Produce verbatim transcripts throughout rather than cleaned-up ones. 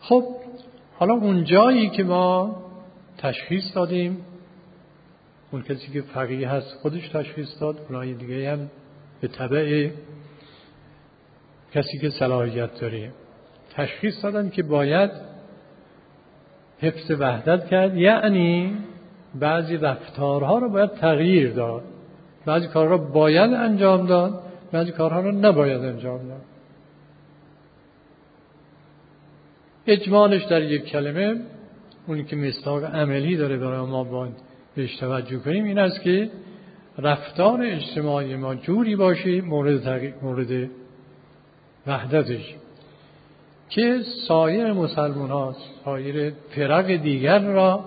خب حالا اون جایی که ما تشخیص دادیم، اون کسی که فقیه هست خودش تشخیص داد، اونای دیگه هم به تبع کسی که صلاحیت داره تشخیص دادن که باید حفظ وحدت کرد، یعنی بعضی رفتارها رو باید تغییر داد، بعضی کارها رو باید انجام داد، بعضی کارها رو نباید انجام داد. اجمالش در یک کلمه، اونی که مصداق عملی داره برای ما باید بهش توجه کنیم، این است که رفتار اجتماعی ما جوری باشه مورد تغییر، مورد وحدتش، که سایر مسلمان ها، سایر فرق دیگر را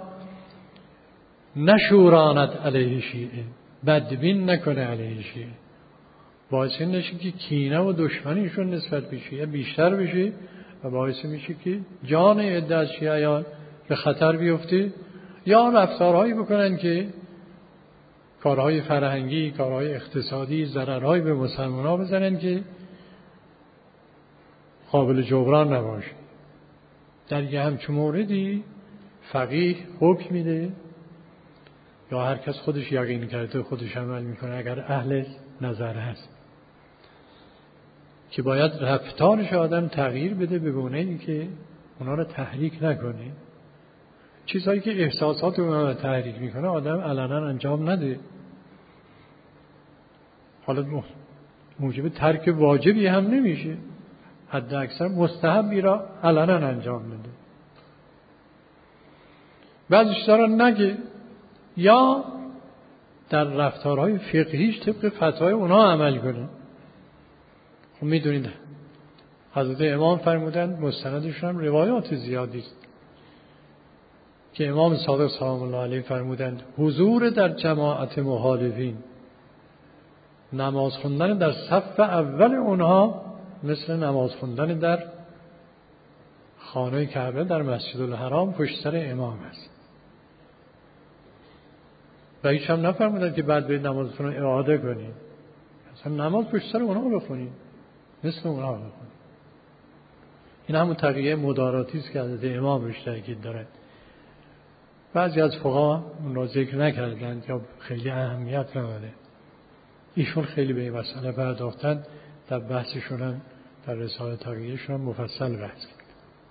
نشوراند علیه شیعه، بدبین نکنه علیه شیعه، باعث نشه که کینه و دشمنیشون نسبت به شیعه بیشتر بشه و باعث میشه که جان عده از شیعیان به خطر بیفته، یا رفتارهایی بکنن که کارهای فرهنگی، کارهای اقتصادی، ضررهایی به مسلمان ها بزنن که قابل جبران نباشه. در یه همچون موردی فقیه حکم میده، یا هر کس خودش یقین کرده خودش عمل میکنه اگر اهل نظر هست، که باید رفتارش آدم تغییر بده به گونه‌ای که اونا رو تحریک نکنه. چیزهایی که احساسات اونا رو تحریک میکنه آدم علنا انجام نده. حالا موجب ترک واجبی هم نمیشه، حد اکثر مستحبی را علنا انجام بده. بعضیش دارن نگه، یا در رفتارهای فقهیش طبق فتوای اونا عمل کنه. خب میدونید حضرت امام فرمودند، مستندشون هم روایات زیادی است، که امام صادق سلام الله علیه فرمودند حضور در جماعت مخالفین، نماز خوندن در صف اول اونها مثل نماز خوندن در خانه کعبه در مسجد الحرام پشت سر امام است. و هیچ هم نفرمودن که بعد برید نمازتون رو اعاده کنید، اصلا نماز پشت سر اونها بخونید، مثل اونها بخونید. این همون تقیه مداراتی است که حضرت امام روش تاکید دارد. بعضی از فقها اون را ذکر نکردند یا خیلی اهمیت نداده. ایشون خیلی به این مسئله پرداختن، در بحثشون هم در رساله تقیهشون هم مفصل بحث کرد.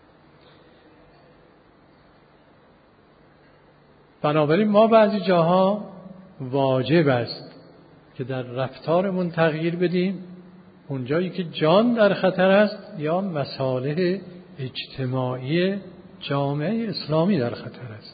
بنابراین ما بعضی جاها واجب است که در رفتارمون تغییر بدیم اونجایی که جان در خطر است یا مصالح اجتماعی جامعه اسلامی در خطر است.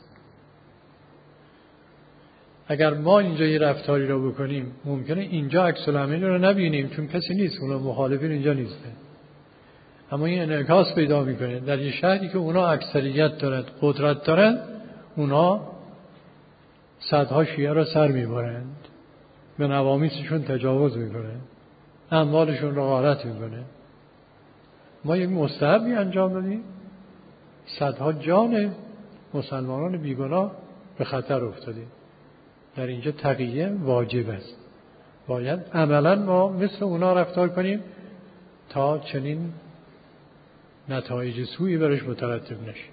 اگر ما اینجا یه رفتاری رو بکنیم ممکنه اینجا عکس العمل رو نبینیم چون کسی نیست، اونا مخالفین اینجا نیستن، اما این انعکاس پیدا میکنه در یه شهری که اونا اکثریت دارد، قدرت دارند، اونا صدها شیعه را سر میبرند، به نوامیسشون تجاوز میکنند، اموالشون را غارت میکنند. ما یک مستحبی انجام دادیم، صدها جان مسلمانان بیگناه به خطر افتادیم. در اینجا تقیه واجب است، باید عملا ما مثل اونا رفتار کنیم تا چنین نتایج سوئی برش مترتب نشه.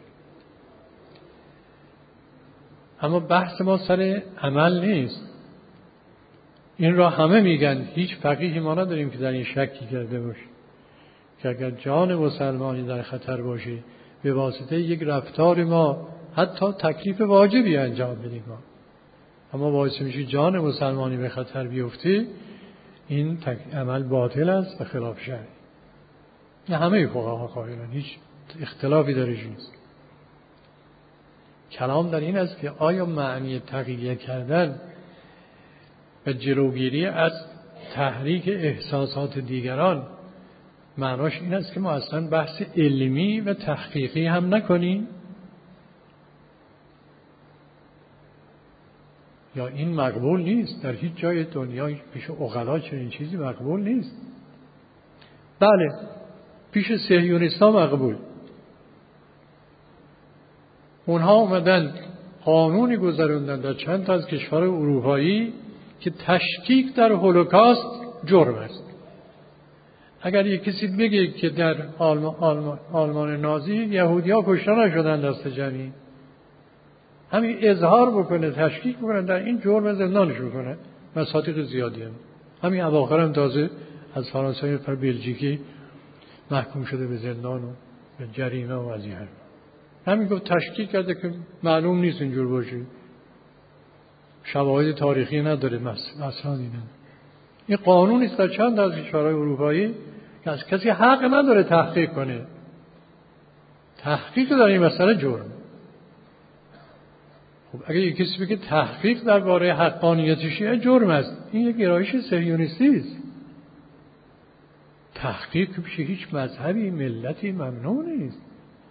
اما بحث ما سر عمل نیست، این را همه میگن، هیچ فقیهی ما نداریم که در این شکی کرده باشه که اگر جان مسلمانی در خطر باشه به واسطه یک رفتار ما حتی تکلیف واجبی انجام بدیم ما، اما باعث میشه جان مسلمانی به خطر بیفته، این عمل باطل است و خلاف شرع. نه همه فقها قائلن، هیچ اختلافی درش نیست. کلام در این است که آیا معنی تقیه کردن و جلوگیری از تحریک احساسات دیگران معناش این است که ما اصلا بحث علمی و تحقیقی هم نکنیم؟ یا این مقبول نیست؟ در هیچ جای دنیا پیش عقلا چنین چیزی مقبول نیست. بله پیش صهیونیست‌ها مقبول، اونها اومدن قانونی گذروندن در چند تا از کشور اروپایی که تشکیک در هولوکاست جرم است. اگر یک کسی بگه که در آلمان, آلمان, آلمان نازی یهودی‌ها کشته نشدن دست جمعی، همین اظهار بکنه، تشکیک بکنه، در این جرم زندانش بکنه. مصادیق زیادی هم. همین اواخر هم تازه از فرانسوی پر بلژیکی محکوم شده به زندان و به جریمه و از این حرف. همین گفت تشکیک کرده که معلوم نیست اینجور باشه، شواهد تاریخی نداره مثلا اینه. این قانون است در چند از کشورهای اروپایی که از کسی حق نداره تحقیق کنه. تحقیق در این مسئله جرم. خب اگه یک کسی بگه تحقیق درباره حقانیت شیعه جرم است، این یک گرایش صهیونیستی است. تحقیق پیش هیچ مذهبی ملتی ممنوع نیست.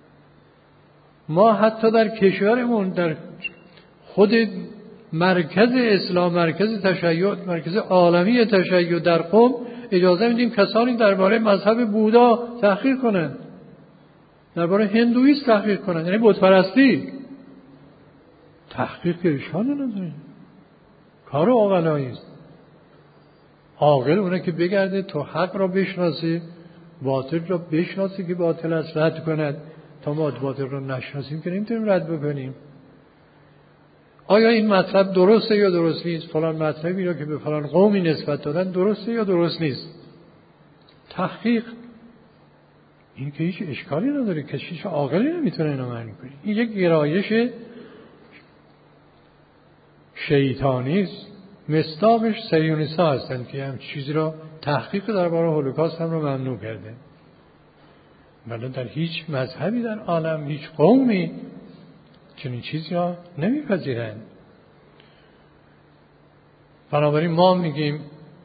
ما حتی در کشورمون، در خود مرکز اسلام، مرکز تشیع، مرکز عالمی تشیع در قم، اجازه میدیم کسانی درباره مذهب بودا تحقیق کنند، درباره هندویسم تحقیق کنند، یعنی بت پرستی. تحقیق که اشکالی نداره، کار عاقلانه است. عاقل اونه که بگرده تو حق را بشناسه، باطل را بشناسه که باطل است، رد کند. تا ما باطل را نشناسیم که نمیتونیم رد بکنیم. آیا این مطلب درسته یا درست نیست؟ فلان مطلبی را که به فلان قومی نسبت دادن درسته یا درست نیست؟ تحقیق این که هیچ اشکالی نداره، کسی هیچ عاقلی نمیتونه اینو معنی کنه. این یک گرایش شیطانی است. مصداقش صهیونیست‌ها هستند که هم چیزی را تحقیق درباره هولوکاست هم را ممنوع کرده. ولی در هیچ مذهبی در عالم، هیچ قومی چنین چیزی را نمیپذیرند. بنابراین ما میگیم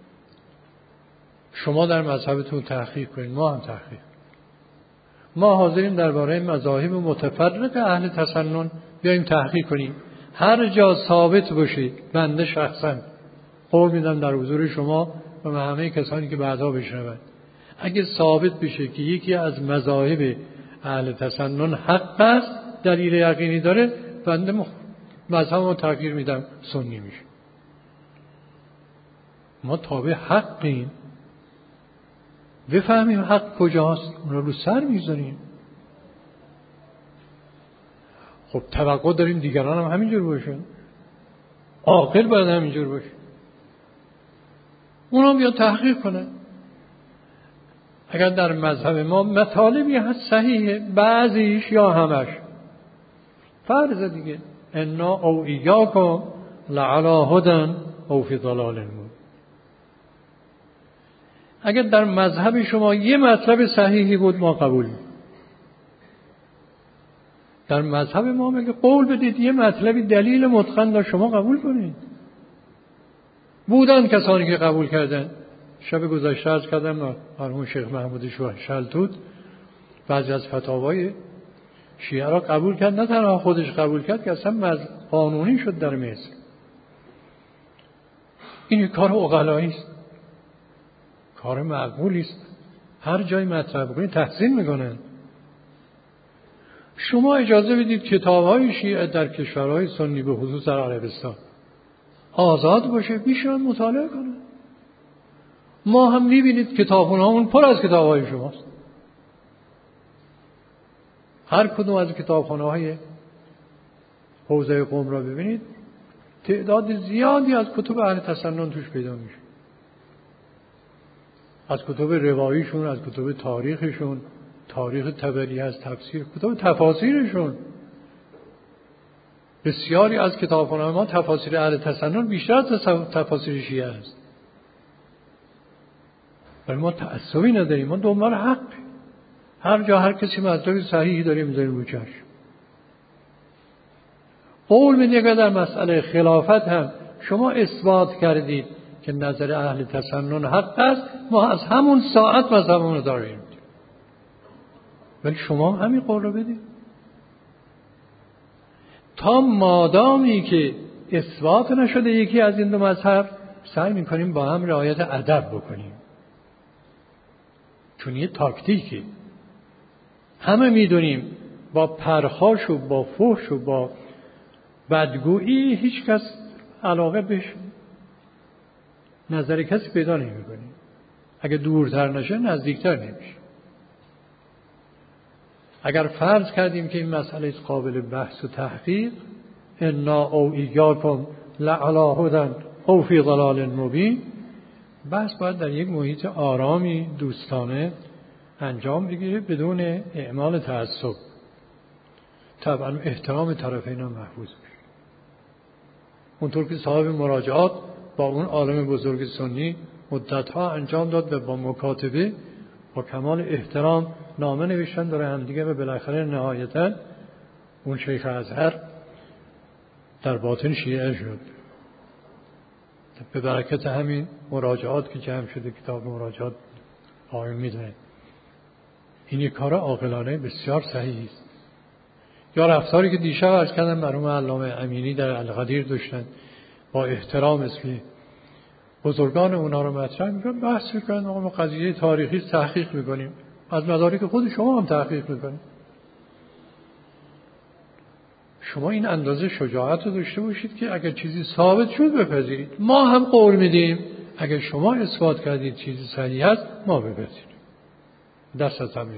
شما در مذهبتون تحقیق کنید، ما هم تحقیق. ما حاضریم درباره مذاهب متفرق اهل تسنن بیایم تحقیق کنیم. هر جا ثابت باشه، بنده شخصا قول میدم در حضور شما و همه کسانی که بعدا بشنوند، اگه ثابت بشه که یکی از مذاهب اهل تسنن حق است، دلیل یقینی داره، بنده مذهبمو تغییر میدم، سنی میشه. ما تابع حقیم، بفهمیم حق کجاست، اون رو رو سر میذاریم. خب توقع داریم دیگران هم همینجور باشن، عاقل باید همینجور باشه، اونا بیا تحقیق کنن. اگر در مذهب ما مطالبی هست صحیحه، بعضیش یا همش فرض دیگه، انا او ایاکم لعلی هدی او فی ضلال مبین. اگر در مذهب شما یه مطلب صحیحی بود ما قبول می‌کنیم. در مذهب ما میگه قول بدید یه مطلبی دلیل متقن داشت شما قبول کنید. بودن کسانی که قبول کردن. شب گذشته عرض کردم مرحوم شیخ محمود شلتوت بعضی از فتاوای شیعه را قبول کرد، نه تنها خودش قبول کرد که اصلا قانونی شد در مصر. این کار عقلایی است، کار معقولی است. هر جای مطلب کنید تحسین میکنن. شما اجازه بدید کتاب‌های شیعه در کشورهای سنی به خصوص در عربستان آزاد باشه، بیشتر مطالعه کنن. ما هم می‌بینید کتابخونه‌مون پر از کتاب‌های شماست. هر کدوم از کتابخانه‌های حوزه قم را ببینید، تعداد زیادی از کتب اهل تسنن توش پیدا میشه. از کتب رواییشون، از کتب تاریخشون، تاریخ طبری، از تفسیر، کتب تفاسیرشون. بسیاری از کتابخانه‌های ما تفاسیر اهل تسنن بیشتر از تفاسیر شیعه است. ولی ما تعصبی نداریم، ما دنبال حق. هر جا هر کسی مطلب صحیحی داریم میذاریم رو چشم. قول میدید که در مسئله خلافت هم شما اثبات کردید که نظر اهل تسنن حق است، ما از همون ساعت مذهبمون رو داریم. ولی شما هم همین قول رو بدید. تا مادامی که اثبات نشده یکی از این دو مذهب، سعی میکنیم با هم رعایت ادب بکنیم. چون یه تاکتیکی، همه میدونیم با پرخاش و با فحش و با بدگویی هیچ کس علاقه بهش نظر کسی پیدا نمی‌کنه. اگه دورتر نشه نزدیکتر نمیشه. اگر فرض کردیم که این مسئله قابل بحث و تحقیق، انا او ایاکم لعلی هدی او فی ضلال مبین، بحث باید در یک محیط آرامی دوستانه انجام بگیره بدون اعمال تعصب. طبعا احترام طرفین هم محفوظ بشه. اونطور که صاحب مراجعات با اون عالم بزرگ سنی مدتها انجام داد و با مکاتبه با کمال احترام نامه نوشتن داره هم دیگه و بالاخره نهایتا اون شیخ ازهر در باطن شیعه شد. به برکت همین مراجعات که جمع شده، کتاب مراجعات آقایون میدونه این یک کار عاقلانه بسیار صحیح است. یا رفتاری که دیشب عرض کردم مرحوم علامه امینی در القدیر داشتن، با احترام اسمی بزرگان اونا رو مطرح میکنن، بحث میکنن، ما قضیه تاریخی تحقیق میکنیم، از مدارک خود شما هم تحقیق میکنیم. شما این اندازه شجاعت رو داشته باشید که اگر چیزی ثابت شد بپذیرید. ما هم قول میدیم اگر شما اثبات کردید چیزی صحیح است ما بپذیریم. دست از همین.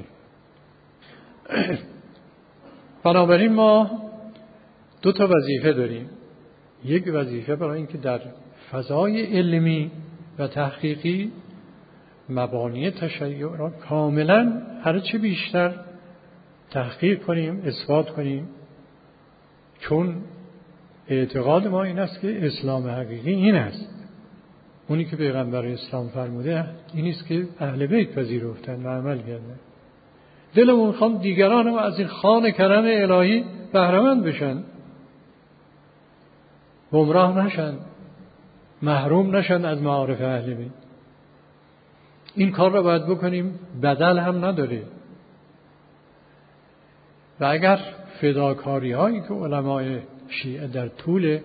بنابراین ما دو تا وظیفه داریم. یک وظیفه برای اینکه در فضای علمی و تحقیقی مبانی تشیع را کاملا هرچه بیشتر تحقیق کنیم، اثبات کنیم، چون اعتقاد ما این است که اسلام حقیقی این است، اونی که پیغمبر اسلام فرموده این است که اهل بیت پذیرفتن و عمل کردن. دلمون خواد دیگران هم از این خوان کرم الهی بهره‌مند بشن، گمراه نشن، محروم نشن از معارف اهل بیت. این کار را باید بکنیم، بدل هم نداره. و اگر فداکاری هایی که علمای شیعه در طول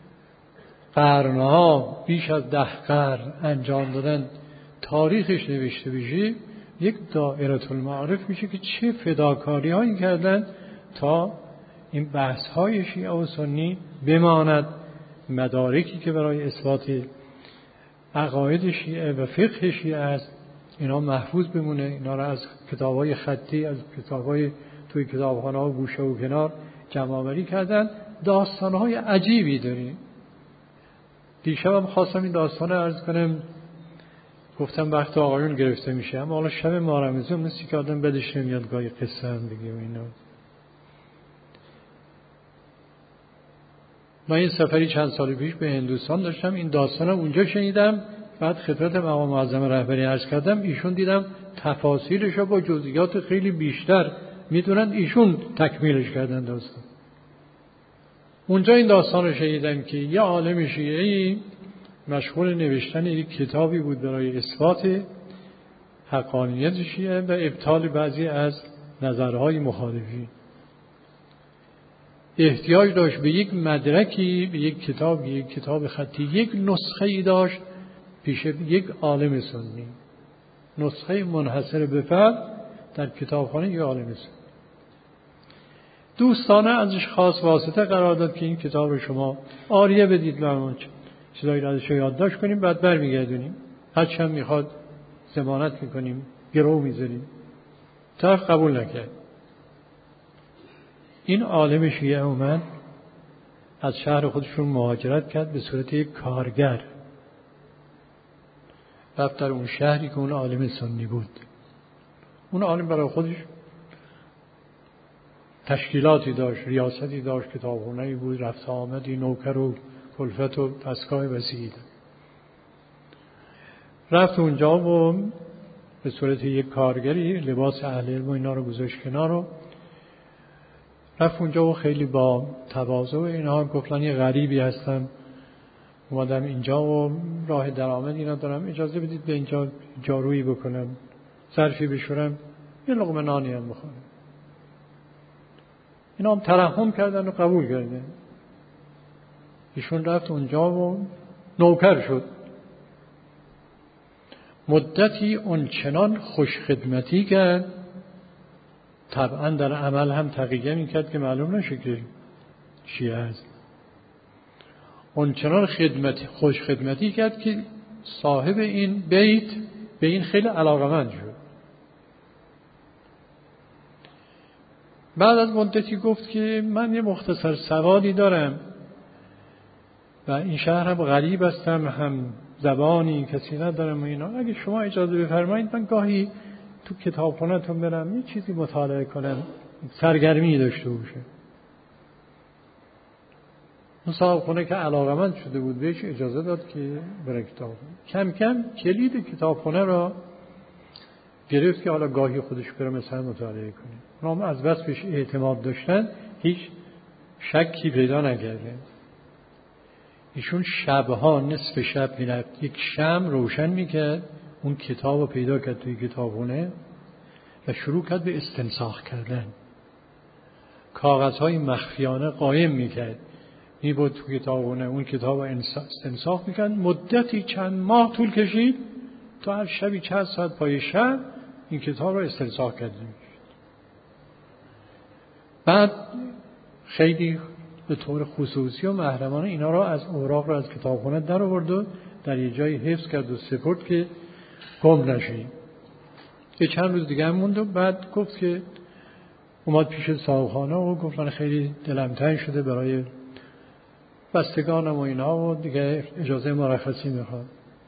قرنها بیش از ده قرن انجام دادن تاریخش نوشته بشه، یک دائره المعارف میشه که چه فداکاری هایی کردن تا این بحث های شیعه و سنی بماند، مدارکی که برای اثبات عقاید شیعه و فقه شیعه است اینا محفوظ بمونه. اینا را از کتاب‌های خطی، از کتاب‌های توی کتابخانه و گوشه و کنار جمع آوری کردن. داستان‌های عجیبی داریم. دیشبم خواستم این داستان عرض کنم، گفتم وقت آقایون گرفته میشه، اما حالا شب ماه رمضان مثل که آدم بدش نمیاد گاهی قصه هم بگیم اینا. من یه سفری چند سال پیش به هندوستان داشتم، این داستانم اونجا شنیدم، بعد خدمت مقام معظم رهبری عرض کردم، ایشون دیدم تفاصیلش رو با جزئیات خیلی بیشتر میدونن، ایشون تکمیلش کردن داستان. اونجا این داستان رو شنیدم که یه عالم شیعه‌ای مشغول نوشتن یک کتابی بود برای اثبات حقانیت شیعه و ابطال بعضی از نظرهای مخالفین. احتیاج داشت به یک مدرکی، به یک کتاب، یک کتاب خطی، یک نسخه ای داشت پیش یک عالم سنی، نسخه منحصر به فرد در کتابخانه یک عالم سنی. دوستانه ازش خواست واسطه قرار داد که این کتاب رو شما عاریه بدید و ما چیزایی رو ازش یادداشت کنیم، بعد برمیگردونیم، هرچی هم میخواد ضمانت میکنیم، گرو میذاریم. طرف قبول نکرد. این عالم شیعه اومد از شهر خودشون مهاجرت کرد به صورت یک کارگر، رفت در اون شهری که اون عالم سنی بود. اون عالم برای خودش تشکیلاتی داشت، ریاستی داشت، کتابخونه‌ای بود، رفت آمدی، نوکر و کلفت و دستگاه وسیعی داشت. رفت اونجا و به صورت یک کارگری لباس اهل علم و اینا رو گذاشت کنار رو رفت اونجا و خیلی با تواضع و اینا گفتن یه غریبی هستم، اومدم اینجا و راه درآمد اینا دارم، اجازه بدید به اینجا جارویی بکنم، ظرفی بشورم، یه لقمه نانی هم بخورم. اینا هم ترحم کردن و قبول کردن. ایشون رفت اونجا و نوکر شد. مدتی اون چنان خوش خدمتی کرد، طبعا در عمل هم تقیه میکرد که معلوم نشه که شیعه است. اون چنان خدمت خوش خدمتی کرد که صاحب این بیت به این خیلی علاقمند شد. بعد از مدتی گفت که من یه مختصر سوادی دارم و این شهر هم غریب هستم، هم زبانی کسی ندارم و اینا، اگه شما اجازه بفرمایید من گاهی تو کتابخونه‌تون برم یه چیزی مطالعه کنم، سرگرمی داشته باشه. اون صاحب خونه که علاقمند شده بود بهش اجازه داد که بره کتاب. کم کم کلید کتابخونه را گرفت که حالا گاهی خودش بره مثلا مطالعه کنه. اونام از بس بهش اعتماد داشتن هیچ شکی پیدا نکرده. ایشون شبها نصف شب میرفت یک شمع روشن میکرد، اون کتاب رو پیدا کرد توی کتابخونه و شروع کرد به استنساخ کردن. کاغذهای مخفیانه قایم میکرد، میبرد توی کتابخونه اون کتاب رو استنساخ میکرد. مدتی چند ماه طول کشید تا هر شبی چند ساعت پای شب این کتاب رو استنساخ کرده میشد. بعد خیلی به طور خصوصی و محرمانه اینا را از اوراق را از کتابخونه در آورد و در یه جایی حفظ کرد و سپرد که گم نشه. یه چند روز دیگه هم موند و بعد گفت که اومد پیش صاحبخانه و گفت من خیلی دلم تنگ شده برای بستگانم و اینا و دیگه اجازه مرخصی میخواد.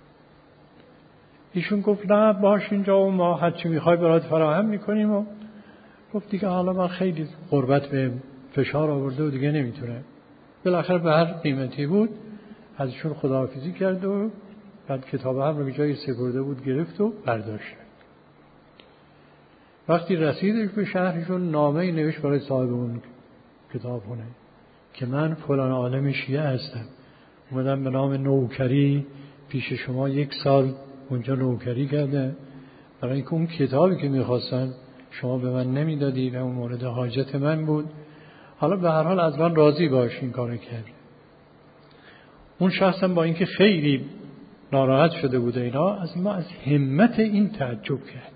ایشون گفت نه باش اینجا و ما هر چی میخوای برات فراهم میکنیم و گفت دیگه حالا من خیلی غربت به فشار آورده و دیگه نمیتونه. بالاخره به هر قیمتی بود ازشون خداحافظی کرد و بعد کتاب هم رو به جای سپرده بود گرفت و برداشت. وقتی رسیدش به شهرشون نامه‌ای نوشت برای صاحب اون کتابخونه که من فلان عالم شیعه هستم، اومدم به نام نوکری پیش شما یک سال اونجا نوکری کرده برای اینکه اون کتابی که میخواستن شما به من نمیدادی و اون مورد حاجت من بود. حالا به هر حال از من راضی باش این کارو کرد. اون شخص هم با اینکه خیلی ناراحت شده بود اینا از ما از همت این تعجب کرد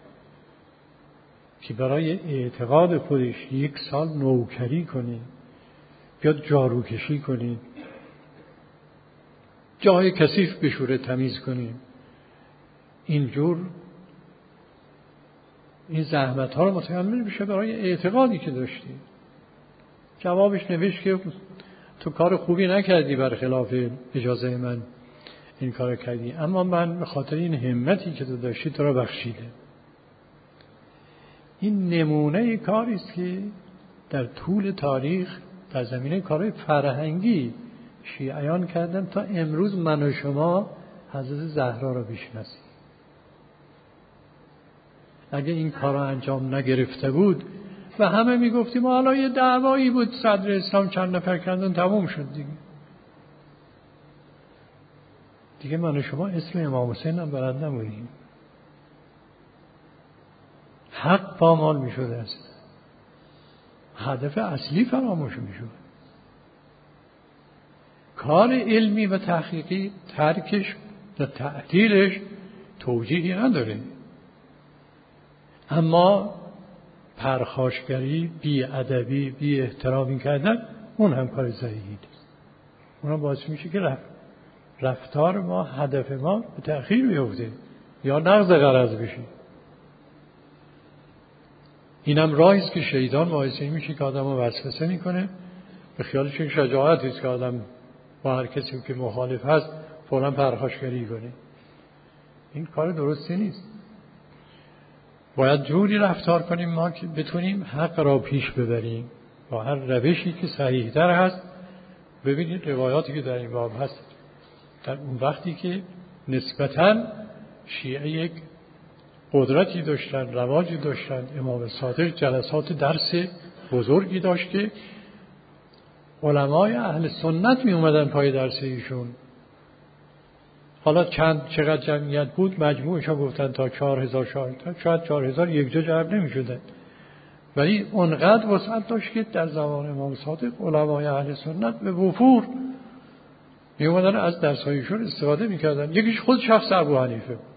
که برای اعتقاد خودش یک سال نوکری کنی، بیاد جارو کشی کنی، جای کثیف بشوره تمیز کنی، اینجور این زحمت ها رو متحمل بشه برای اعتقادی که داشتی. جوابش نوشت که تو کار خوبی نکردی، برخلاف اجازه من این کار کردی، اما من به خاطر این همتی که تو داشتی تو را بخشیده. این نمونه کاری است که در طول تاریخ در زمینه کارهای فرهنگی شیعیان کردن تا امروز من و شما حضرت زهرا را بشناسیم. اگه این کار را انجام نگرفته بود و همه میگفتیم حالا یه دعوایی بود صدر اسلام چند نفر کردن تموم شد دیگه دیگه من و شما اسم امام حسین هم بلد نبودیم، حق پامال میشد، است هدف اصلی فراموش میشد. کار علمی و تحقیقی ترکش و تعطیلش توجیهی نداره، اما پرخاشگری، بی ادبی، بی احترامی کردن اون هم کار صحیحی نیست. اون باعث میشه که رفت رفتار ما، هدف ما به تأخیر بیفته یا نقض غرض بشه. اینم راهی است که شیطان باعث میشه که آدمو وسوسه میکنه به خیالش این شجاعتی است که آدم با هر کسی که مخالف هست فوراً پرخاشگری کنه. این کار درستی نیست. باید جوری رفتار کنیم ما که بتونیم حق را پیش ببریم با هر روشی که صحیح تر هست. ببینید روایاتی که در این باب هست، در اون وقتی که نسبتاً شیعه یک قدرتی داشتن، رواجی داشتن، امام صادق جلسات درس بزرگی داشت که علمای اهل سنت می اومدن پای درس ایشون. حالا چند چقدر جمعیت بود مجموعش ها گفتن تا چهار هزار شاید شاید چهار هزار یک جا جمع نمی شدن، ولی اونقدر وسعت داشت که در زمان امام صادق علمای اهل سنت به وفور می اومدن از درس هایشون استفاده می کردن. یکیش خود شخص ابو حنیفه بود.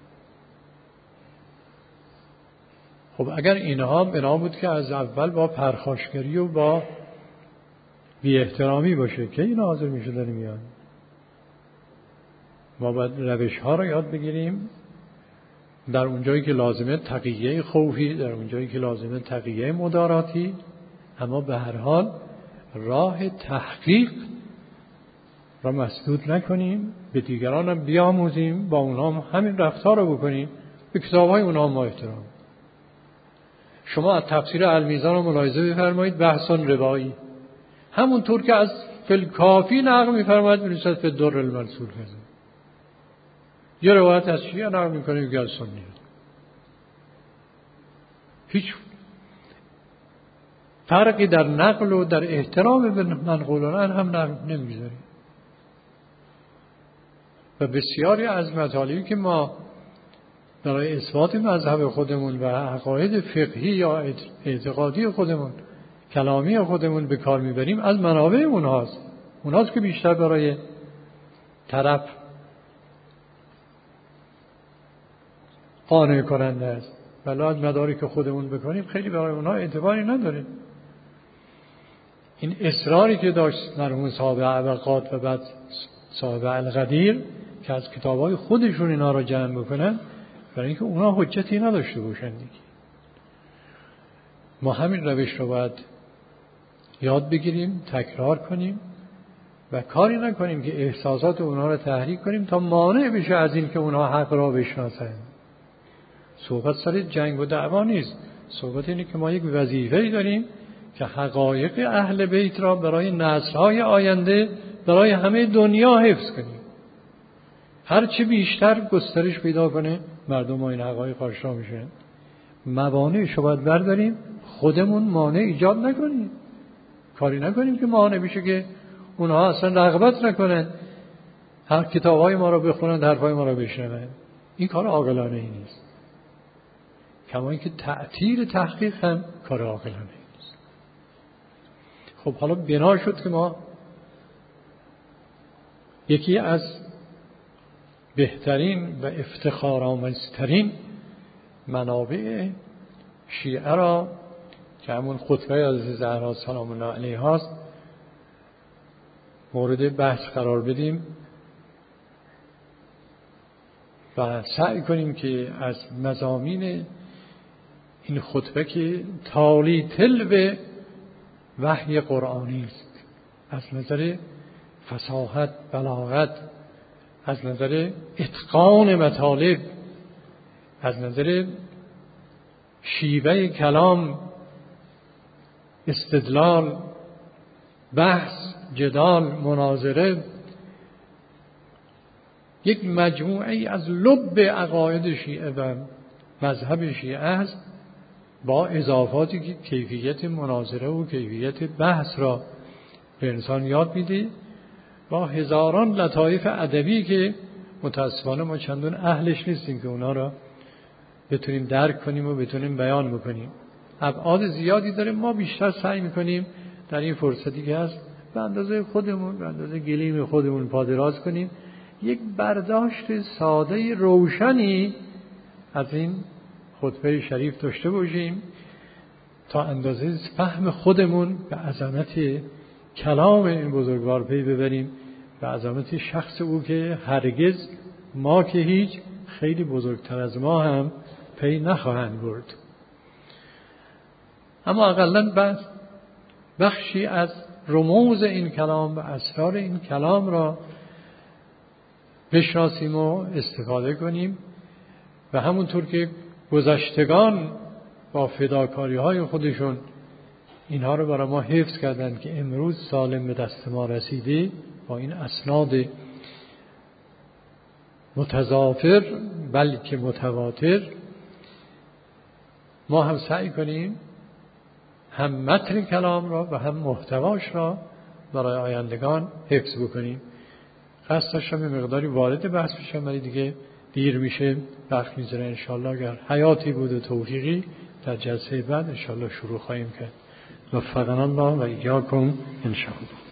خب اگر اینها بنا بود که از اول با پرخاشگری و با بی احترامی باشه که اینا حاضر می شدن میان. ما باید روش ها رو یاد بگیریم در اونجایی که لازمه تقیه خوفی، در اونجایی که لازمه تقیه مداراتی، اما به هر حال راه تحقیق را مسدود نکنیم، به دیگران هم بیاموزیم، با اونها هم همین رفتار رو بکنیم، به کتاب‌های اونها ما احترام. شما از تفسیر المیزان رو ملاحظه بفرمایید، بحثان روایی همونطور که از فلکافی نقل می‌فرماید می‌رسد به در المنصور کذا. یه روایت از شیعه نقل می‌کنه میگه از سنی. هیچ فرقی در نقل و در احترام به منقولان هم نمی‌ذاریم. و بسیاری از مطالبی که ما برای اثبات مذهب خودمون و عقاید فقهی یا اعتقادی خودمون، کلامی خودمون به کار میبریم از منابع اونهاست. اونهاست که بیشتر برای طرف قانع کننده است. ولی از مدارک خودمون بکنیم خیلی برای اونها اعتباری نداره. این اصراری که داشت مرحوم صاحب عبقات و بعد صاحب القدیر که از کتاب‌های خودشون اینا رو جمع بکنن، برای اینکه اونا حجتی نداشته باشن دیگه. ما همین روش رو باید یاد بگیریم، تکرار کنیم و کاری نکنیم که احساسات اونا رو تحریک کنیم تا مانع بشه از این که اونا حق را بشناسن. صحبت سر جنگ و دعوا نیست. صحبت اینه که ما یک وظیفه‌ای داریم که حقایق اهل بیت را برای نسل‌های آینده، برای همه دنیا حفظ کنیم. هر چه بیشتر گسترش پیدا کنه مردم ها این حقایق آشنا میشن. موانعش رو باید برداریم، خودمون مانع ایجاد نکنیم، کاری نکنیم که مانع بشه که اونها اصلا رغبت نکنن هر کتاب‌های ما رو بخونن، حرفای ما رو بشنون. این کار عاقلانه ای نیست. کما اینکه تعطیل تحقیق هم کار عاقلانه ای نیست. خب حالا بنا شد که ما یکی از بهترین و افتخارآمیزترین منابع شیعه را که همون خطبه حضرت زهرا سلام الله علیها است مورد بحث قرار بدیم و سعی کنیم که از مضامین این خطبه که تالی تل به وحی قرآنی است، از نظر فصاحت، بلاغت، از نظر اتقان مطالب، از نظر شیوه کلام، استدلال، بحث، جدال، مناظره، یک مجموعه از لب عقاید شیعه و مذهب شیعه است، با اضافاتی که کیفیت مناظره و کیفیت بحث را به انسان یاد میده، با هزاران لطایف ادبی که متاسفانه ما چندان اهلش نیستیم که اونا را بتونیم درک کنیم و بتونیم بیان بکنیم. ابعاد زیادی داره، ما بیشتر سعی میکنیم در این فرصتی که هست به اندازه خودمون، به اندازه گلیم خودمون پادراز کنیم، یک برداشت ساده روشنی از این خطبه شریف داشته باشیم تا اندازه فهم خودمون به عظمت کلام این بزرگوار پی ببریم، به عظمت شخص او که هرگز ما که هیچ خیلی بزرگتر از ما هم پی نخواهند برد. اما اقلاً بخشی از رموز این کلام و اسرار این کلام را بشناسیم و استفاده کنیم و همونطور که گذشتگان با فداکاری های خودشون اینها رو برای ما حفظ کردند که امروز سالم به دست ما رسیده با این اسناد متضافر بلکه متواتر، ما هم سعی کنیم هم متن کلام را و هم محتواش را برای آیندگان حفظ بکنیم. قصد داشتم یه مقداری وارد بحث بشم ولی دیگه دیر میشه، وقت میذاره. انشالله اگر حیاتی بود و توفیقی در جلسه بعد انشالله شروع خواهیم کرد. وفقنا الله و ایاکم انشالله.